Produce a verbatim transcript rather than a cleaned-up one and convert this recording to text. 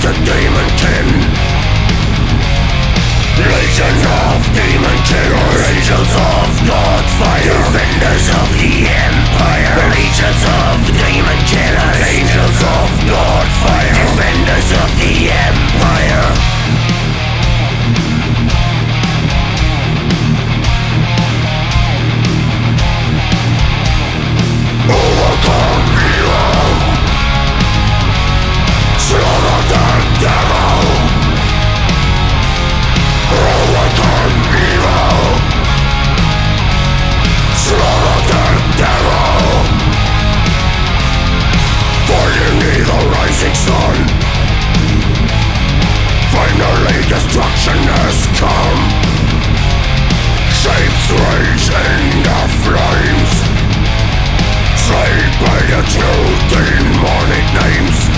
the demon kin. Legions of demon killers, angels of God fire, defenders of the empire. Legions of demon killers, angels of God fire, defenders of the empire. Overcome evil, slaughter the devil. Overcome evil, slaughter the devil. Finally the rising sun, finally destruction has come. Shapes rage in the flames, slain by the two demonic names.